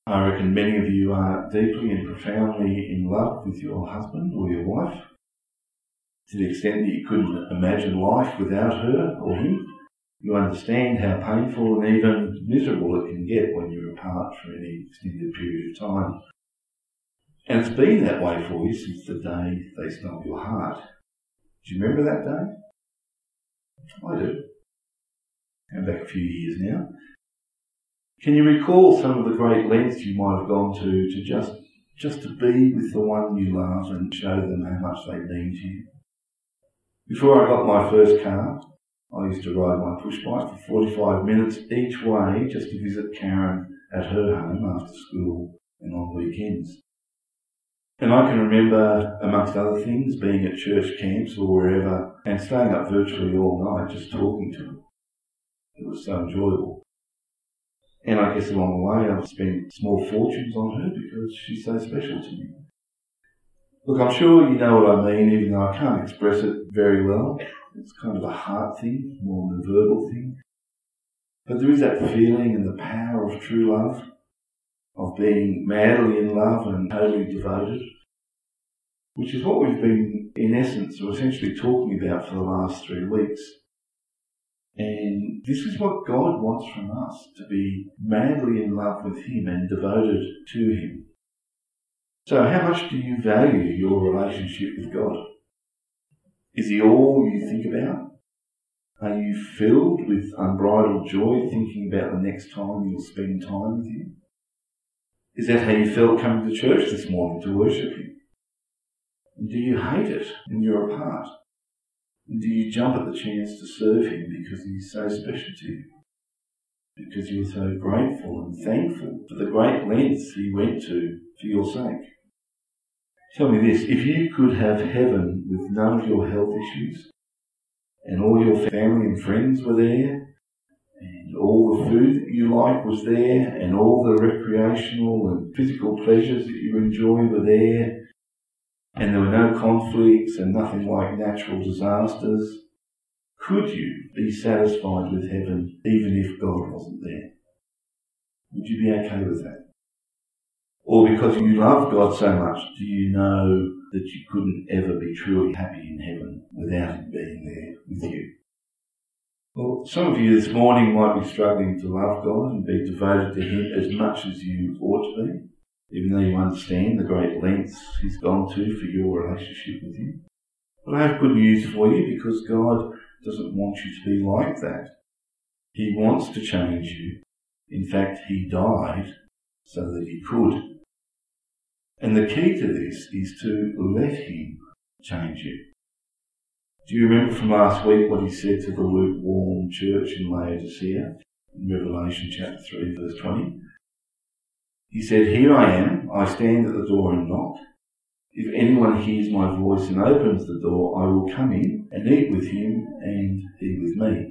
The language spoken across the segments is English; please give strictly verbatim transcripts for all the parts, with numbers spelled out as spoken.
I reckon many of you are deeply and profoundly in love with your husband or your wife, to the extent that you couldn't imagine life without her or him. You understand how painful and even miserable it can get when you're apart for any extended period of time. And it's been that way for you since the day they stole your heart. Do you remember that day? I do. Going back a few years now. Can you recall some of the great lengths you might have gone to to just, just to be with the one you love and show them how much they mean to you? Before I got my first car, I used to ride my push bike for forty-five minutes each way just to visit Karen at her home after school and on weekends. And I can remember, amongst other things, being at church camps or wherever and staying up virtually all night just talking to her. It was so enjoyable. And I guess along the way I've spent small fortunes on her because she's so special to me. Look, I'm sure you know what I mean, even though I can't express it very well. It's kind of a heart thing, more than a verbal thing. But there is that feeling and the power of true love, of being madly in love and totally devoted, which is what we've been, in essence, or essentially talking about for the last three weeks. And this is what God wants from us, to be madly in love with Him and devoted to Him. So how much do you value your relationship with God? Is He all you think about? Are you filled with unbridled joy thinking about the next time you'll spend time with Him? Is that how you felt coming to church this morning to worship Him? And do you hate it when you're apart? And do you jump at the chance to serve Him because He's so special to you? Because you're so grateful and thankful for the great lengths He went to for your sake? Tell me this, if you could have heaven with none of your health issues, and all your family and friends were there, and all the food that you like was there, and all the recreational and physical pleasures that you enjoy were there, and there were no conflicts and nothing like natural disasters, could you be satisfied with heaven even if God wasn't there? Would you be okay with that? Or because you love God so much, do you know that you couldn't ever be truly happy in heaven without Him being there with you? Well, some of you this morning might be struggling to love God and be devoted to Him as much as you ought to be, even though you understand the great lengths He's gone to for your relationship with Him. But I have good news for you, because God doesn't want you to be like that. He wants to change you. In fact, He died so that He could. And the key to this is to let Him change you. Do you remember from last week what He said to the lukewarm church in Laodicea in Revelation chapter three, verse twenty? He said, "Here I am, I stand at the door and knock. If anyone hears my voice and opens the door, I will come in and eat with him and he with me."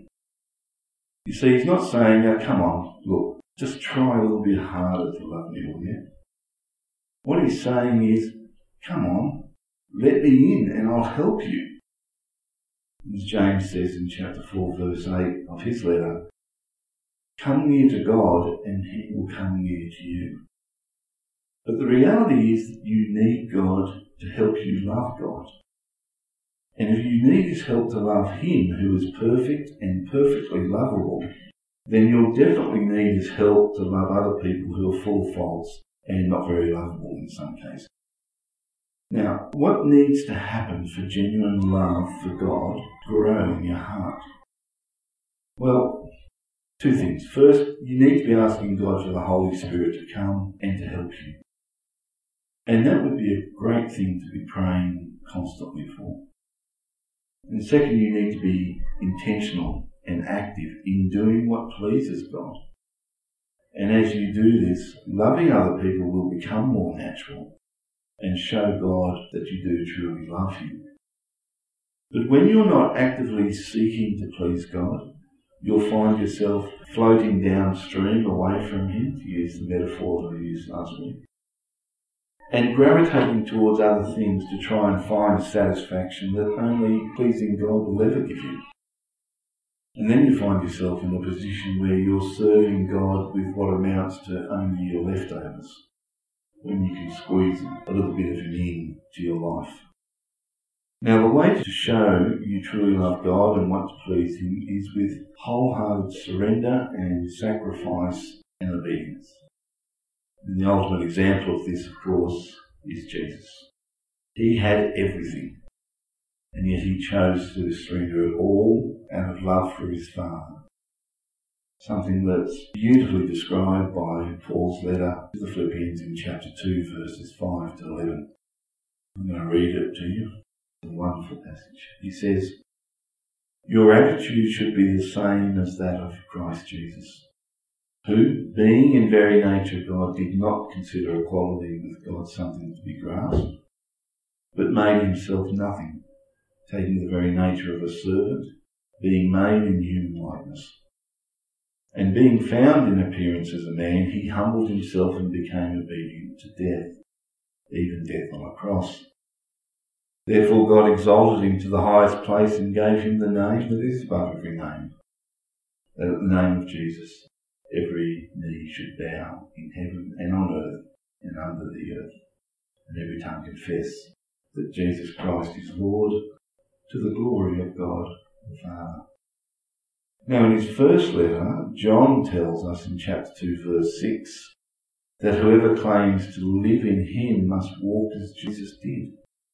You see, He's not saying, oh, come on, look, just try a little bit harder to love me, will you? What He's saying is, come on, let me in and I'll help you. As James says in chapter four, verse eight of his letter, come near to God and He will come near to you. But the reality is that you need God to help you love God. And if you need His help to love Him, who is perfect and perfectly lovable, then you'll definitely need His help to love other people who are full of faults and not very lovable in some cases. Now, what needs to happen for genuine love for God to grow in your heart? Well, two things. First, you need to be asking God for the Holy Spirit to come and to help you. And that would be a great thing to be praying constantly for. And second, you need to be intentional and active in doing what pleases God. And as you do this, loving other people will become more natural and show God that you do truly love Him. But when you're not actively seeking to please God, you'll find yourself floating downstream away from Him, to use the metaphor that I used last week, and gravitating towards other things to try and find satisfaction that only pleasing God will ever give you. And then you find yourself in a position where you're serving God with what amounts to only your leftovers, when you can squeeze a little bit of Him in to your life. Now, the way to show you truly love God and want to please Him is with wholehearted surrender and sacrifice and obedience. And the ultimate example of this, of course, is Jesus. He had everything, and yet He chose to surrender it all out of love for His Father. Something that's beautifully described by Paul's letter to the Philippians in chapter two, verses five to eleven. I'm going to read it to you. It's a wonderful passage. He says, "Your attitude should be the same as that of Christ Jesus, who, being in very nature God, did not consider equality with God something to be grasped, but made Himself nothing, taking the very nature of a servant, being made in human likeness. And being found in appearance as a man, He humbled Himself and became obedient to death, even death on a cross. Therefore God exalted Him to the highest place and gave Him the name that is above every name, that at the name of Jesus every knee should bow in heaven and on earth and under the earth, and every tongue confess that Jesus Christ is Lord, to the glory of God the Father." Now, in his first letter, John tells us in chapter two, verse six, that whoever claims to live in Him must walk as Jesus did.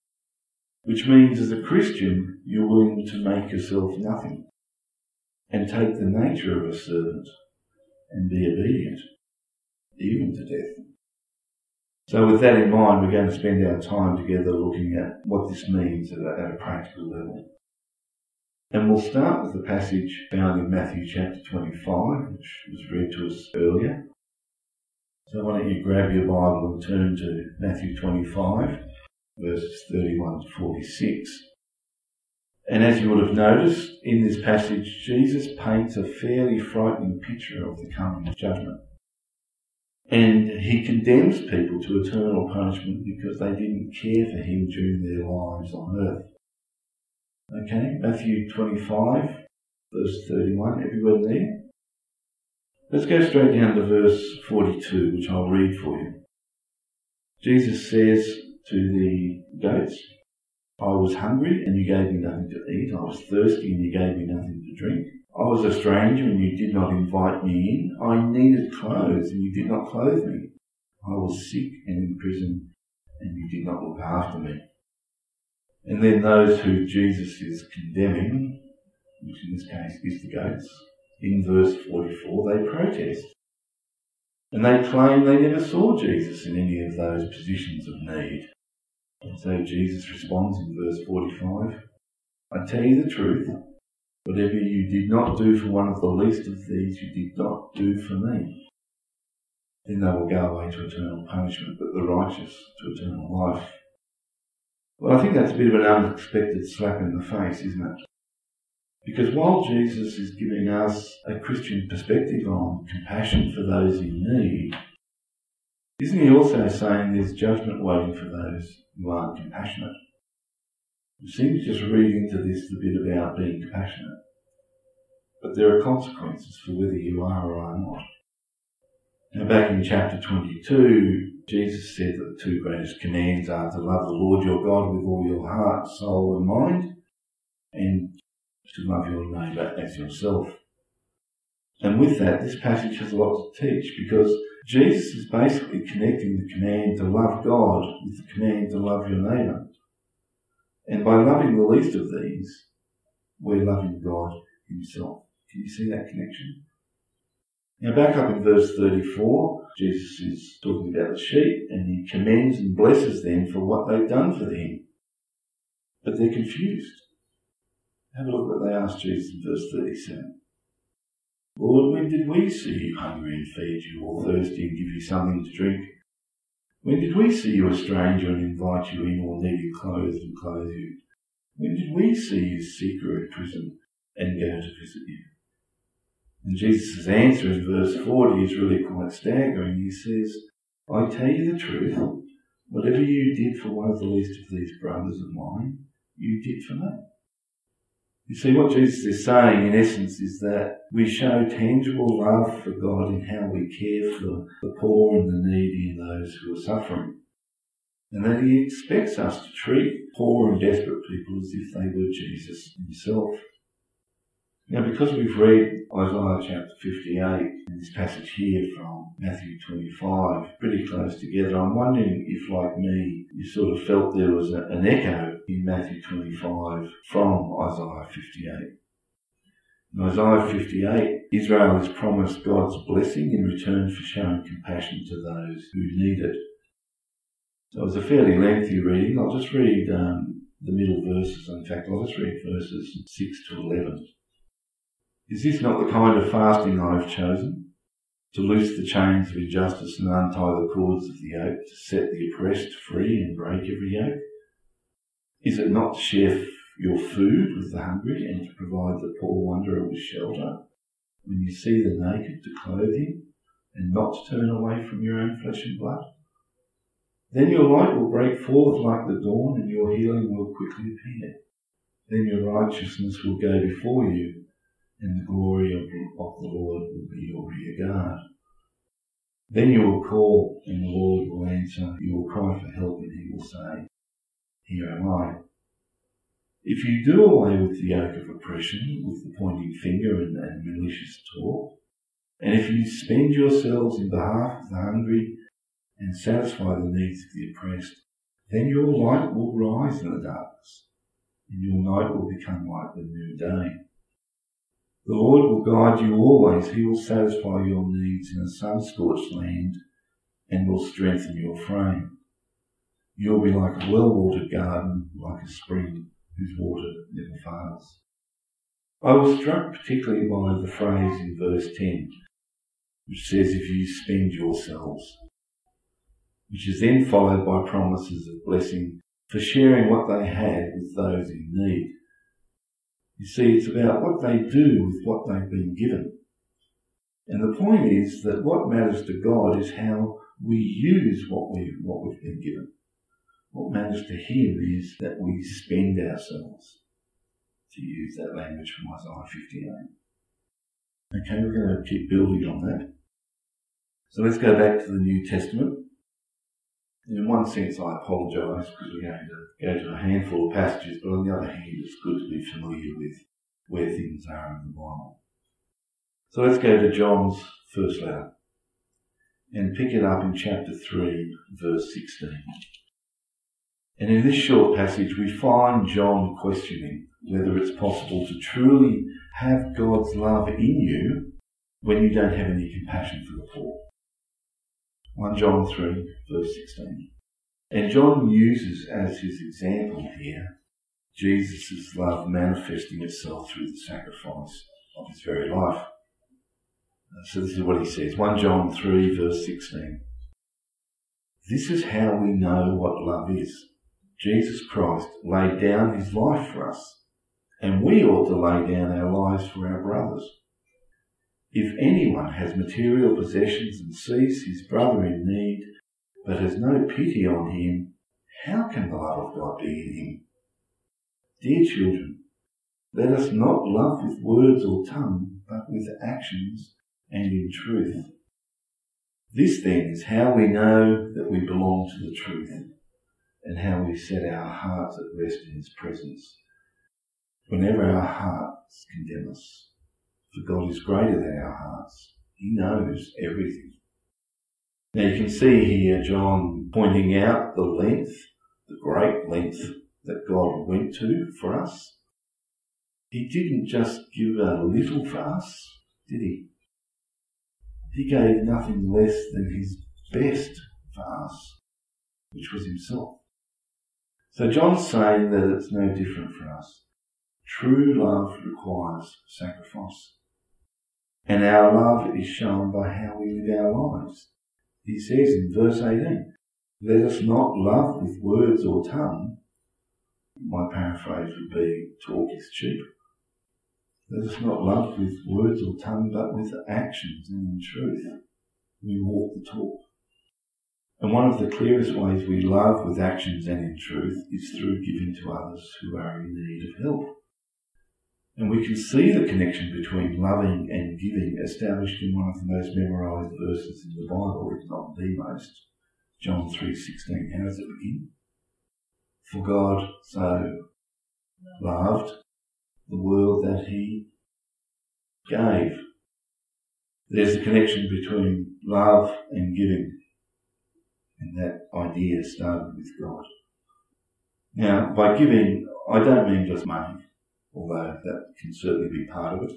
Which means, as a Christian, you're willing to make yourself nothing and take the nature of a servant and be obedient, even to death. So with that in mind, we're going to spend our time together looking at what this means at a, at a practical level. And we'll start with the passage found in Matthew chapter twenty-five, which was read to us earlier. So why don't you grab your Bible and turn to Matthew twenty-five, verses thirty-one to forty-six. And as you would have noticed, in this passage, Jesus paints a fairly frightening picture of the coming judgment. And He condemns people to eternal punishment because they didn't care for Him during their lives on earth. Okay, Matthew twenty-five, verse thirty-one, everyone there? Let's go straight down to verse forty-two, which I'll read for you. Jesus says to the goats, "I was hungry and you gave me nothing to eat. I was thirsty and you gave me nothing to drink. I was a stranger and you did not invite me in. I needed clothes and you did not clothe me. I was sick and in prison and you did not look after me." And then those who Jesus is condemning, which in this case is the goats, in verse forty-four, they protest. And they claim they never saw Jesus in any of those positions of need. And so Jesus responds in verse forty-five, "I tell you the truth, whatever you did not do for one of the least of these, you did not do for me." Then they will go away to eternal punishment, but the righteous to eternal life. Well, I think that's a bit of an unexpected slap in the face, isn't it? Because while Jesus is giving us a Christian perspective on compassion for those in need, isn't He also saying there's judgment waiting for those who aren't compassionate? We seem to just read into this the bit about being compassionate. But there are consequences for whether you are or are not. Now, back in chapter twenty-two, Jesus said that the two greatest commands are to love the Lord your God with all your heart, soul and mind, and to love your neighbour as yourself. And with that, this passage has a lot to teach, because Jesus is basically connecting the command to love God with the command to love your neighbour. And by loving the least of these, we're loving God Himself. Can you see that connection? Now back up in verse thirty-four, Jesus is talking about the sheep, and He commends and blesses them for what they've done for Him. But they're confused. Have a look at what they asked Jesus in verse thirty-seven. "Lord, when did we see you hungry and feed you, or thirsty and give you something to drink? When did we see you a stranger and invite you in, or needing clothes and clothe you? When did we see you sick or in prison and go to visit you?" And Jesus' answer in verse forty is really quite staggering. He says, "I tell you the truth, whatever you did for one of the least of these brothers of mine, you did for me." You see, what Jesus is saying in essence is that we show tangible love for God in how we care for the poor and the needy and those who are suffering. And that he expects us to treat poor and desperate people as if they were Jesus himself. Now, because we've read Isaiah chapter fifty-eight and this passage here from Matthew twenty-five pretty close together, I'm wondering if, like me, you sort of felt there was a, an echo in Matthew twenty-five from Isaiah fifty-eight. In Isaiah fifty-eight, Israel is promised God's blessing in return for showing compassion to those who need it. So it was a fairly lengthy reading. I'll just read um, the middle verses. In fact, I'll just read verses six to eleven. Is this not the kind of fasting I have chosen? To loose the chains of injustice and untie the cords of the yoke, to set the oppressed free and break every yoke? Is it not to share your food with the hungry and to provide the poor wanderer with shelter? When you see the naked, to clothe him and not to turn away from your own flesh and blood? Then your light will break forth like the dawn and your healing will quickly appear. Then your righteousness will go before you, and the glory of the, of the Lord will be your rear guard. Then you will call, and the Lord will answer. You will cry for help, and he will say, Here am I. If you do away with the yoke of oppression, with the pointing finger and, and malicious talk, and if you spend yourselves in behalf of the hungry and satisfy the needs of the oppressed, then your light will rise in the darkness, and your night will become like the noonday. The Lord will guide you always. He will satisfy your needs in a sun-scorched land and will strengthen your frame. You'll be like a well-watered garden, like a spring whose water never fails. I was struck particularly by the phrase in verse ten, which says, if you spend yourselves, which is then followed by promises of blessing for sharing what they had with those in need. You see, it's about what they do with what they've been given. And the point is that what matters to God is how we use what, we, what we've been given. What matters to him is that we spend ourselves, to use that language from Isaiah fifty-eight. Okay, we're going to keep building on that. So let's go back to the New Testament. And in one sense, I apologise because we're going to go to a handful of passages, but on the other hand, it's good to be familiar with where things are in the Bible. So let's go to John's first letter and pick it up in chapter three, verse sixteen. And in this short passage, we find John questioning whether it's possible to truly have God's love in you when you don't have any compassion for the poor. First John three, verse sixteen. And John uses as his example here Jesus' love manifesting itself through the sacrifice of his very life. So this is what he says, First John three, verse sixteen. This is how we know what love is. Jesus Christ laid down his life for us, and we ought to lay down our lives for our brothers. If anyone has material possessions and sees his brother in need, but has no pity on him, how can the love of God be in him? Dear children, let us not love with words or tongue, but with actions and in truth. This then is how we know that we belong to the truth, and how we set our hearts at rest in his presence, whenever our hearts condemn us. For God is greater than our hearts. He knows everything. Now you can see here John pointing out the length, the great length that God went to for us. He didn't just give a little for us, did he? He gave nothing less than his best for us, which was himself. So John's saying that it's no different for us. True love requires sacrifice. And our love is shown by how we live our lives. He says in verse eighteen, let us not love with words or tongue. My paraphrase would be, talk is cheap. Let us not love with words or tongue, but with actions and in truth. We walk the talk. And one of the clearest ways we love with actions and in truth is through giving to others who are in need of help. And we can see the connection between loving and giving established in one of the most memorised verses in the Bible, if not the most, John three sixteen. How does it begin? For God so loved the world that he gave. There's a connection between love and giving, and that idea started with God. Now, by giving, I don't mean just money, although that can certainly be part of it.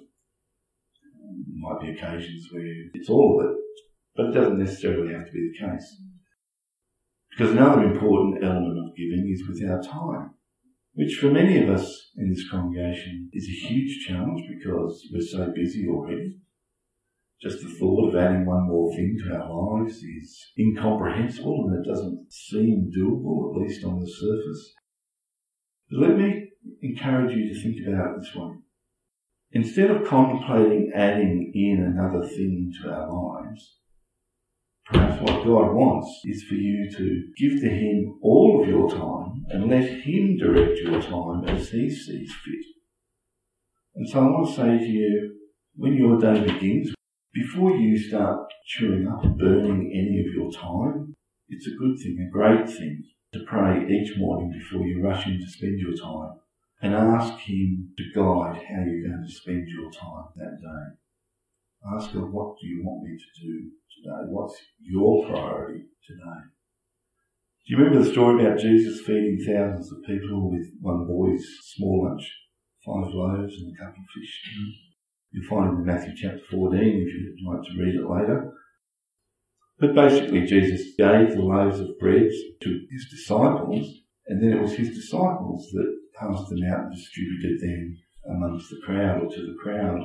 There might be occasions where it's all of it, but it doesn't necessarily have to be the case. Because another important element of giving is with our time, which for many of us in this congregation is a huge challenge because we're so busy already. Just the thought of adding one more thing to our lives is incomprehensible, and it doesn't seem doable, at least on the surface. But let me encourage you to think about it this way. Instead of contemplating adding in another thing to our lives, perhaps what God wants is for you to give to him all of your time and let him direct your time as he sees fit. And so I want to say to you, when your day begins, before you start chewing up and burning any of your time, it's a good thing, a great thing, to pray each morning before you rush in to spend your time and ask him to guide how you're going to spend your time that day. Ask God, what do you want me to do today? What's your priority today? Do you remember the story about Jesus feeding thousands of people with one boy's small lunch, five loaves and a couple of fish? You'll find it in Matthew chapter fourteen if you'd like to read it later. But basically Jesus gave the loaves of bread to his disciples, and then it was his disciples that passed them out and distributed them amongst the crowd or to the crowd.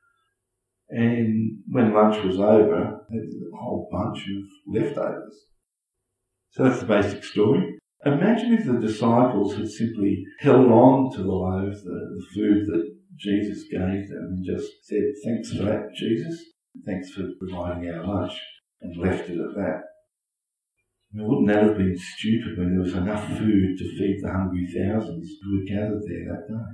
And when lunch was over, there was a whole bunch of leftovers. So that's the basic story. Imagine if the disciples had simply held on to the loaves, the, the food that Jesus gave them, and just said, thanks for that, Jesus. Thanks for providing our lunch, and left it at that. I mean, wouldn't that have been stupid when there was enough food to feed the hungry thousands who had gathered there that day?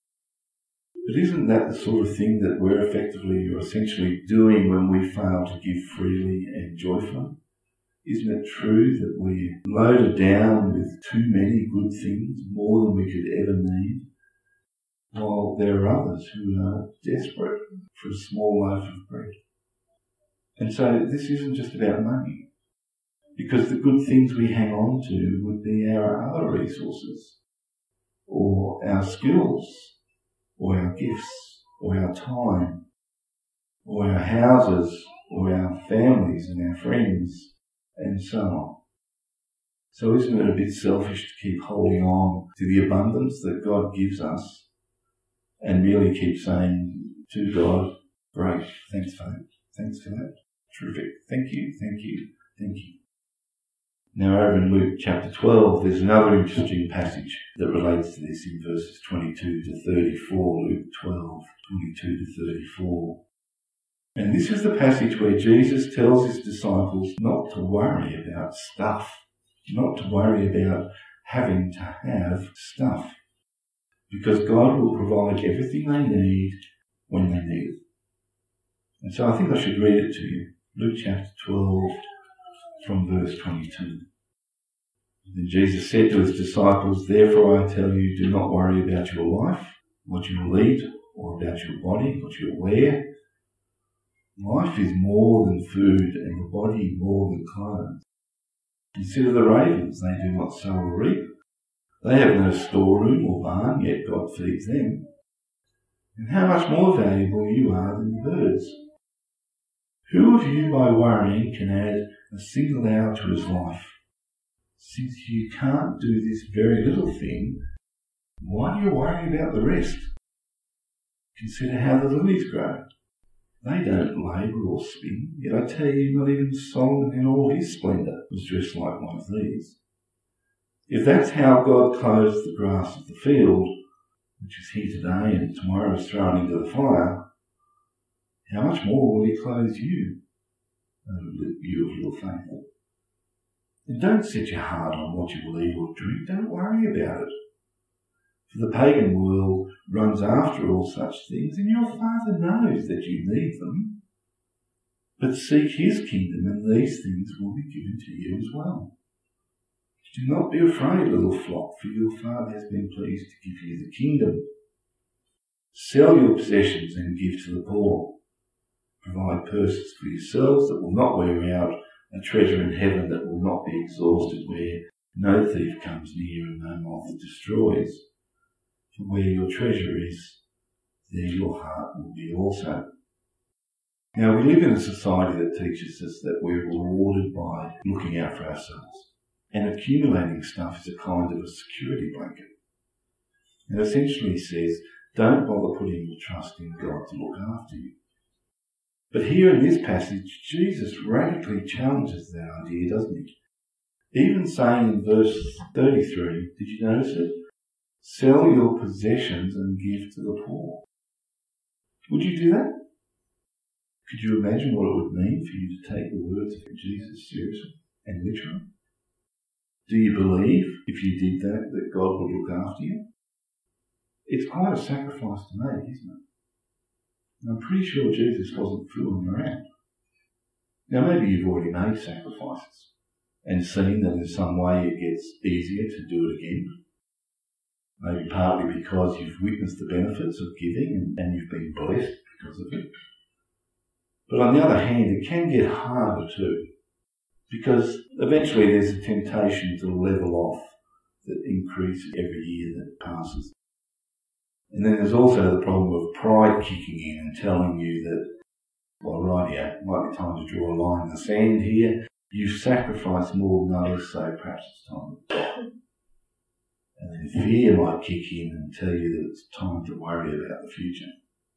But isn't that the sort of thing that we're effectively or essentially doing when we fail to give freely and joyfully? Isn't it true that we're loaded down with too many good things, more than we could ever need, while there are others who are desperate for a small loaf of bread? And so this isn't just about money, because the good things we hang on to would be our other resources, or our skills, or our gifts, or our time, or our houses, or our families and our friends, and so on. So isn't it a bit selfish to keep holding on to the abundance that God gives us and merely keep saying to God, great, thanks for that, thanks for that, terrific, thank you, thank you, thank you. Now over in Luke chapter twelve, there's another interesting passage that relates to this in verses twenty-two to thirty-four, Luke twelve, twenty-two to thirty-four. And this is the passage where Jesus tells his disciples not to worry about stuff, not to worry about having to have stuff, because God will provide everything they need when they need it. And so I think I should read it to you. Luke chapter twelve, from verse twenty-two. Then Jesus said to his disciples, therefore I tell you, do not worry about your life, what you will eat, or about your body, what you will wear. Life is more than food, and the body more than clothes. Consider the ravens, they do not sow or reap. They have no storeroom or barn, yet God feeds them. And how much more valuable you are than birds. Who of you by worrying can add a single hour to his life? Since you can't do this very little thing, why do you worry about the rest? Consider how the lilies grow. They don't labour or spin, yet I tell you, not even Solomon in all his splendour was dressed like one of these. If that's how God clothes the grass of the field, which is here today and tomorrow is thrown into the fire, how much more will he clothe you, you of little faith? And don't set your heart on what you will eat or drink. Don't worry about it. For the pagan world runs after all such things, and your Father knows that you need them. But seek his kingdom, and these things will be given to you as well. Do not be afraid, little flock, for your Father has been pleased to give you the kingdom. Sell your possessions and give to the poor. Provide purses for yourselves that will not wear out, a treasure in heaven that will not be exhausted, where no thief comes near and no moth destroys. For where your treasure is, there your heart will be also. Now, we live in a society that teaches us that we're rewarded by looking out for ourselves. And accumulating stuff is a kind of a security blanket. It essentially says, don't bother putting your trust in God to look after you. But here in this passage, Jesus radically challenges that idea, doesn't he? Even saying in verse thirty-three, did you notice it? Sell your possessions and give to the poor. Would you do that? Could you imagine what it would mean for you to take the words of Jesus seriously and literally? Do you believe, if you did that, that God would look after you? It's quite a sacrifice to make, isn't it? And I'm pretty sure Jesus wasn't fooling around. Now, maybe you've already made sacrifices and seen that in some way it gets easier to do it again. Maybe partly because you've witnessed the benefits of giving and, and you've been blessed because of it. But on the other hand, it can get harder too, because eventually there's a temptation to level off that increases every year that passes. And then there's also the problem of pride kicking in and telling you that, well, right here, it might be time to draw a line in the sand here. You've sacrificed more than others, so perhaps it's time to stop. And then fear might kick in and tell you that it's time to worry about the future.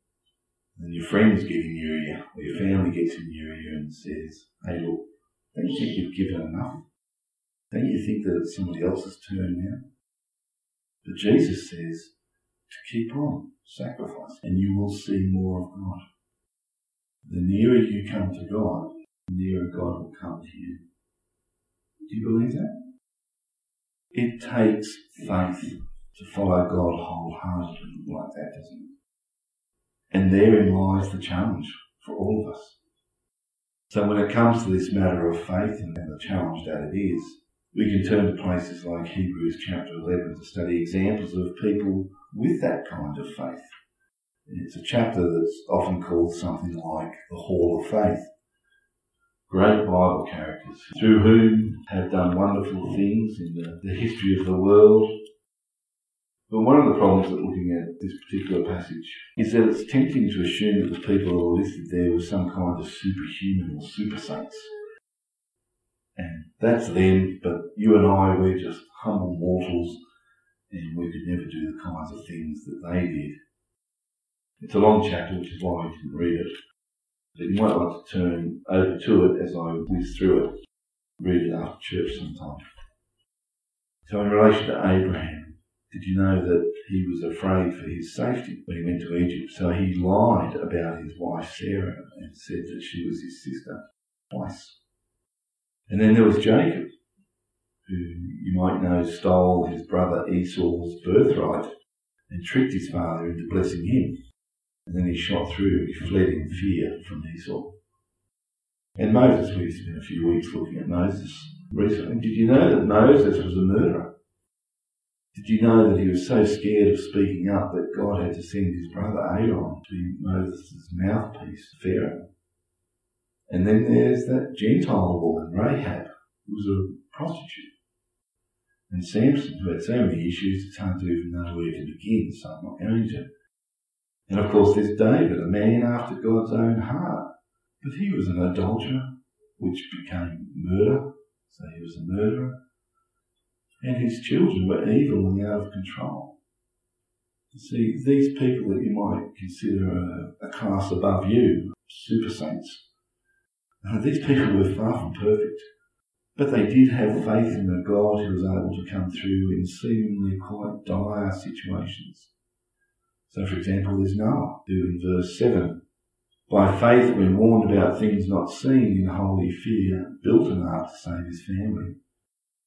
And your friends get in your ear, or your family gets in your ear and says, hey, look, don't you think you've given enough? Don't you think that it's somebody else's turn now? But Jesus says to keep on, sacrifice, and you will see more of God. The nearer you come to God, the nearer God will come to you. Do you believe that? It takes faith to follow God wholeheartedly like that, doesn't it? And therein lies the challenge for all of us. So when it comes to this matter of faith and the challenge that it is, we can turn to places like Hebrews chapter eleven to study examples of people with that kind of faith. It's a chapter that's often called something like the Hall of Faith. Great Bible characters through whom have done wonderful things in the, the history of the world. But one of the problems with looking at this particular passage is that it's tempting to assume that the people who are listed there were some kind of superhuman or super saints. And that's them, but you and I, we're just humble mortals, and we could never do the kinds of things that they did. It's a long chapter, which is why we didn't read it. But you might like to turn over to it as I whiz through it. Read it after church sometime. So in relation to Abraham, did you know that he was afraid for his safety when he went to Egypt? So he lied about his wife Sarah and said that she was his sister twice. And then there was Jacob, who you might know stole his brother Esau's birthright and tricked his father into blessing him. And then he shot through, he fled in fear from Esau. And Moses, we've spent a few weeks looking at Moses recently. Did you know that Moses was a murderer? Did you know that he was so scared of speaking up that God had to send his brother Aaron to be Moses' mouthpiece, Pharaoh? And then there's that Gentile woman, Rahab, who was a prostitute. And Samson, who had so many issues, it's hard to even know where to begin, so I'm not going to. And of course there's David, a man after God's own heart. But he was an adulterer, which became murder, so he was a murderer. And his children were evil and out of control. You see, these people that you might consider a, a class above you, super saints, uh, these people were far from perfect. But they did have faith in a God who was able to come through in seemingly quite dire situations. So, for example, there's Noah, who in verse seven, by faith when warned about things not seen in holy fear, built an ark to save his family.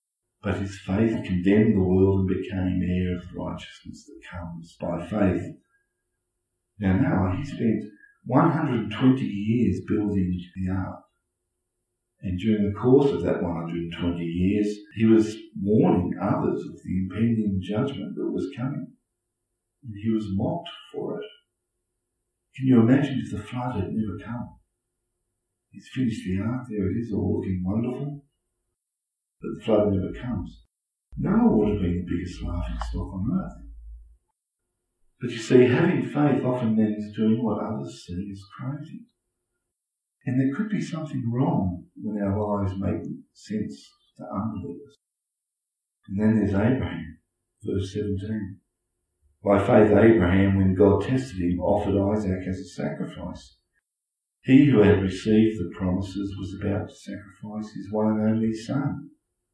But his faith condemned the world and became heir of the righteousness that comes by faith. Now Noah, he spent one hundred twenty years building the ark. And during the course of that one hundred twenty years, he was warning others of the impending judgment that was coming. And he was mocked for it. Can you imagine if the flood had never come? He's finished the ark, there it is, all looking wonderful. But the flood never comes. Noah would have been the biggest laughing stock on earth. But you see, having faith often means doing what others see as crazy. And there could be something wrong when our lives make sense to unbelievers. And then there's Abraham, verse seventeen. By faith Abraham, when God tested him, offered Isaac as a sacrifice. He who had received the promises was about to sacrifice his one and only son.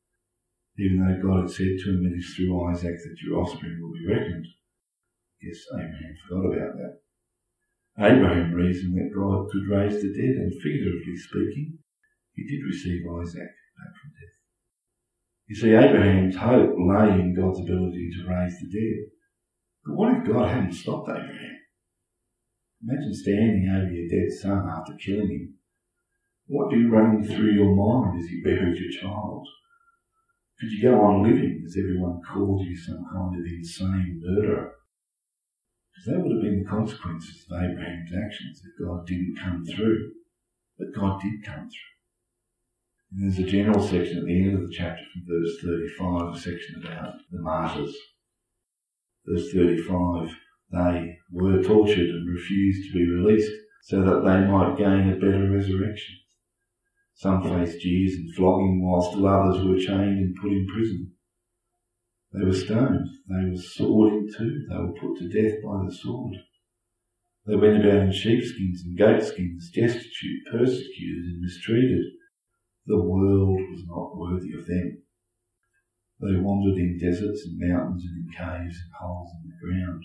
Even though God had said to him, it is through Isaac that your offspring will be reckoned. Yes, Abraham forgot about that. Abraham reasoned that God could raise the dead, and figuratively speaking, he did receive Isaac back from death. You see, Abraham's hope lay in God's ability to raise the dead. But what if God hadn't stopped Abraham? Imagine standing over your dead son after killing him. What do you run through your mind as you buried your child? Could you go on living as everyone called you some kind of insane murderer? Because that would have been the consequences of Abraham's actions if God didn't come through. But God did come through. And there's a general section at the end of the chapter from verse thirty-five, a section about the martyrs. Verse thirty-five, they were tortured and refused to be released so that they might gain a better resurrection. Some faced jeers and flogging, whilst others were chained and put in prison. They were stoned, they were sawed in two, they were put to death by the sword. They went about in sheepskins and goatskins, destitute, persecuted and mistreated. The world was not worthy of them. They wandered in deserts and mountains and in caves and holes in the ground.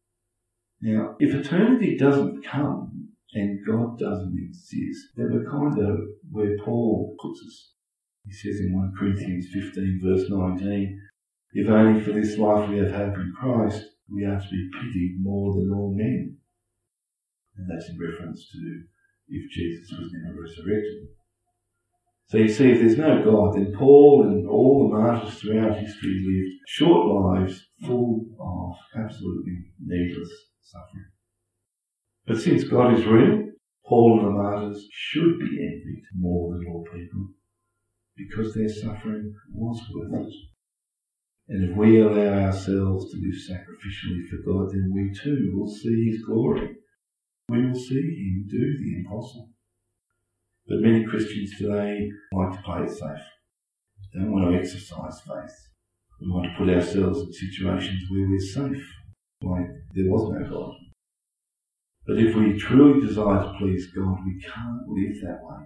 Now, if eternity doesn't come and God doesn't exist, then we're kind of where Paul puts us. He says in First Corinthians fifteen, verse nineteen, if only for this life we have hope in Christ, we are to be pitied more than all men. And that's in reference to if Jesus was never resurrected. So you see, if there's no God, then Paul and all the martyrs throughout history lived short lives full of absolutely needless suffering. But since God is real, Paul and the martyrs should be envied more than all people, because their suffering was worth it. And if we allow ourselves to live sacrificially for God, then we too will see his glory. We will see him do the impossible. But many Christians today like to play it safe. They don't want to exercise faith. We want to put ourselves in situations where we're safe, like there was no God. But if we truly desire to please God, we can't live that way.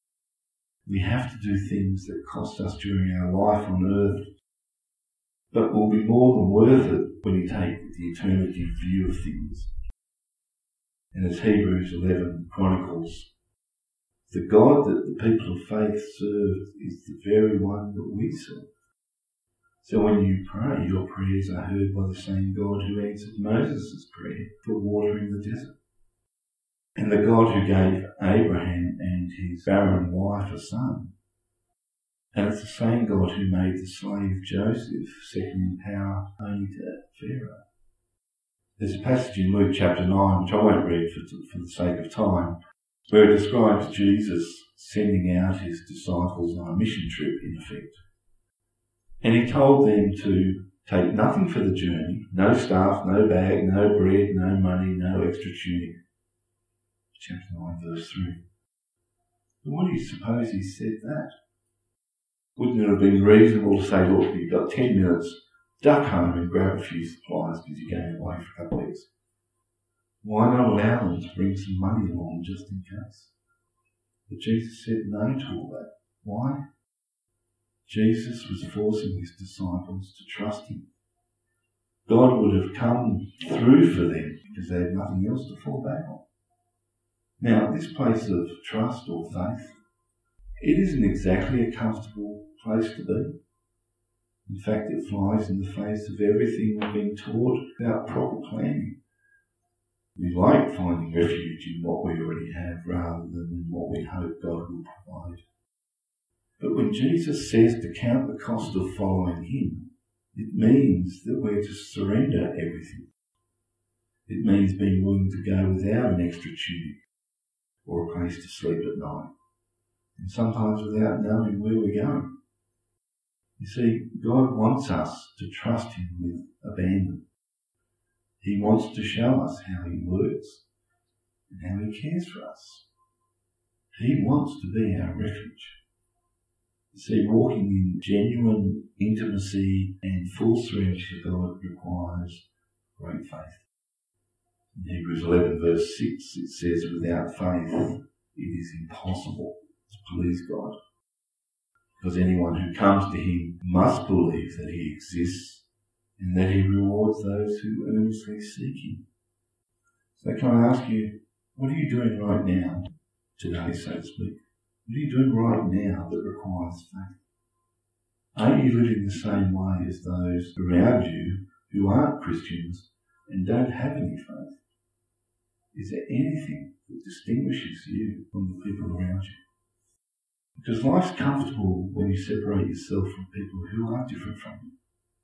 We have to do things that cost us during our life on earth, but will be more than worth it when you take the eternity view of things. And as Hebrews eleven chronicles, the God that the people of faith served is the very one that we serve. So when you pray, your prayers are heard by the same God who answered Moses' prayer for watering the desert. And the God who gave Abraham and his barren wife a son. And it's the same God who made the slave Joseph second in power only to Pharaoh. There's a passage in Luke chapter nine, which I won't read for, for the sake of time, where it describes Jesus sending out his disciples on a mission trip, in effect. And he told them to take nothing for the journey, no staff, no bag, no bread, no money, no extra tunic. Chapter nine, verse three. But what do you suppose he said that? Wouldn't it have been reasonable to say, look, you've got ten minutes, duck home and grab a few supplies because you're going away for a couple of weeks? Why not allow them to bring some money along just in case? But Jesus said no to all that. Why? Jesus was forcing his disciples to trust him. God would have come through for them because they had nothing else to fall back on. Now, this place of trust or faith, it isn't exactly a comfortable place to be. In fact, it flies in the face of everything we've been taught about proper planning. We like finding refuge in what we already have rather than in what we hope God will provide. But when Jesus says to count the cost of following him, it means that we're to surrender everything. It means being willing to go without an extra tunic or a place to sleep at night, and sometimes without knowing where we're going. You see, God wants us to trust him with abandon. He wants to show us how he works and how he cares for us. He wants to be our refuge. You see, walking in genuine intimacy and full surrender to God requires great faith. In Hebrews eleven verse six it says, without faith it is impossible to please God. Because anyone who comes to him must believe that he exists and that he rewards those who earnestly seek him. So can I ask you, what are you doing right now, today, so to speak? What are you doing right now that requires faith? Are you living the same way as those around you who aren't Christians and don't have any faith? Is there anything that distinguishes you from the people around you? Because life's comfortable when you separate yourself from people who are different from you.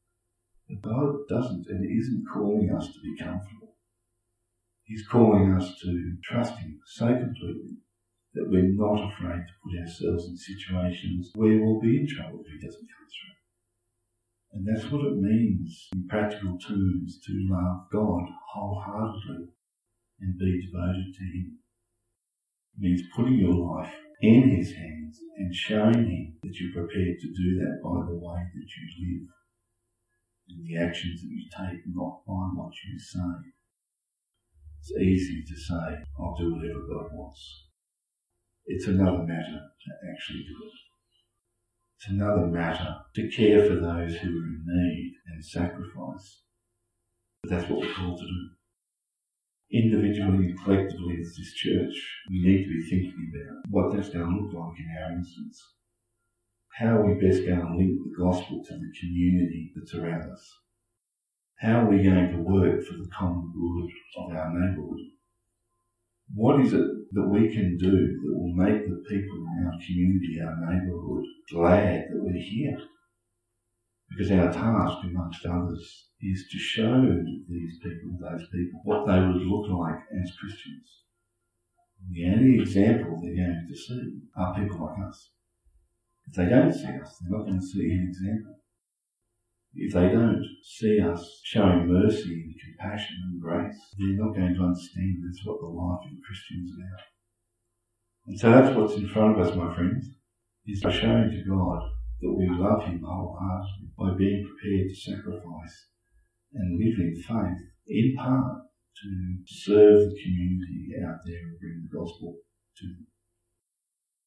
But God doesn't and isn't calling us to be comfortable. He's calling us to trust him so completely that we're not afraid to put ourselves in situations where we'll be in trouble if he doesn't come through. And that's what it means in practical terms to love God wholeheartedly and be devoted to him. It means putting your life in his hands and showing him that you're prepared to do that by the way that you live and the actions that you take, not by what you say. It's easy to say, I'll do whatever God wants. It's another matter to actually do it. It's another matter to care for those who are in need and sacrifice. But that's what we're called to do. Individually and collectively as this church, we need to be thinking about what that's going to look like in our instance. How are we best going to link the gospel to the community that's around us? How are we going to work for the common good of our neighbourhood? What is it that we can do that will make the people in our community, our neighbourhood, glad that we're here? Because our task, amongst others, is to show these people, those people, what they would look like as Christians. The only example they're going to see are people like us. If they don't see us, they're not going to see an example. If they don't see us showing mercy and compassion and grace, they're not going to understand that's what the life of a Christian is about. And so that's what's in front of us, my friends, is by showing to God that we love him wholeheartedly by being prepared to sacrifice and live in faith, in part, to serve the community out there and bring the gospel to them.